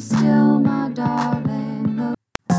still, my darling. Look.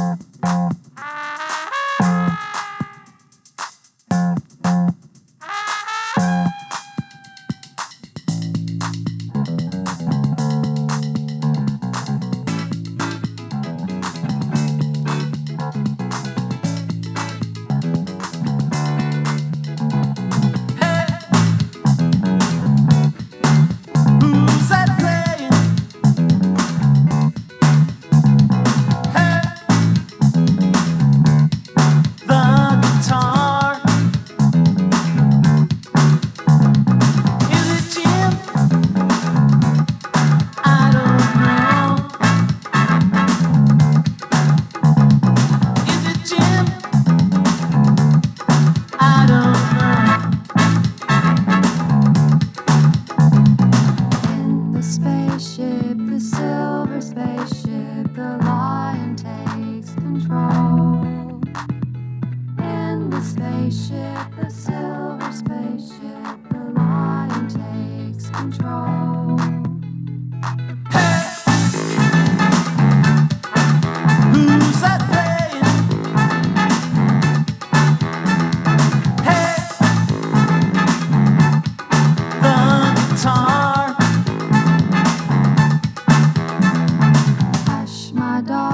Spaceship, the silver spaceship, the lion takes control. In the spaceship, the silver spaceship, the lion takes control. Hey! Who's that playing? Hey! The guitar. My dog.